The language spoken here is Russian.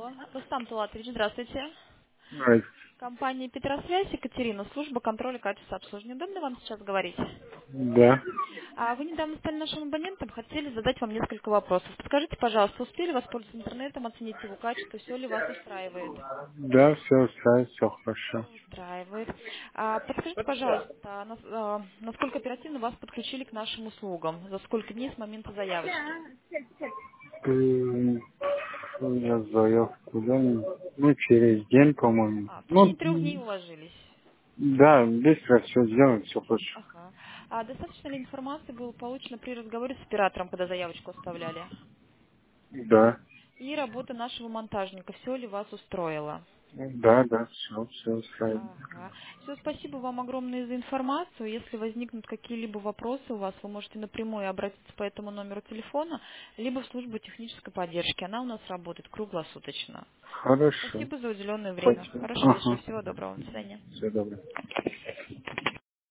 Алло, Рустам Тулатович, здравствуйте. Ай, Компания Петросвязь, Екатерина, служба контроля качества обслуживания. Удобно вам сейчас говорить? да, Вы недавно стали нашим абонентом, хотели задать вам несколько вопросов. Подскажите, пожалуйста, успели воспользоваться интернетом, оценить его качество, все ли вас устраивает? да, все устраивает, все хорошо. Устраивает. Подскажите, пожалуйста, насколько оперативно вас подключили к нашим услугам? За сколько дней с момента заявочки? М, Я заявку, да, ну, через день, по-моему. В Ну, течение 3 дней уложились. да, быстро все сделаем, все хорошо. Ага. Достаточно ли информации было получено при разговоре с оператором, когда заявочку оставляли? Да, И работа нашего монтажника, все ли вас устроило? да, все устраивает. Ага. Все, спасибо вам огромное за информацию. Если возникнут какие-либо вопросы у вас, вы можете напрямую обратиться по этому номеру телефона, либо в службу технической поддержки. Она у нас работает круглосуточно. Хорошо. Спасибо за уделенное время. Спасибо. Хорошего вечера, Ага, всего доброго. До свидания. все добро.